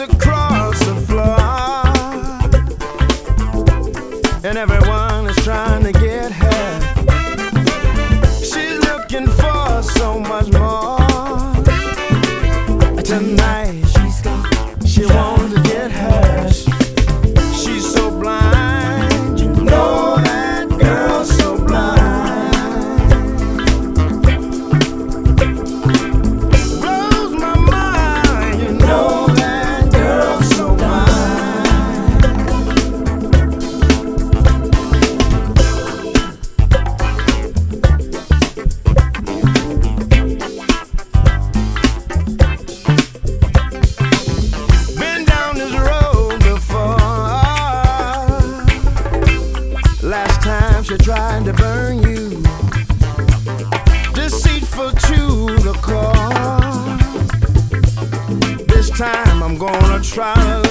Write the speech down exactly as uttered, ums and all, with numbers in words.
across the floor, and everyone is trying to get her. She's looking for so much more. Tonight she's got, she wants to get hers. She's so blind, you know that girl's so blind. Blows my mind, you know that girl's so Been down this road before. Last time she tried to burn you, deceitful to the core. This time I'm gonna try to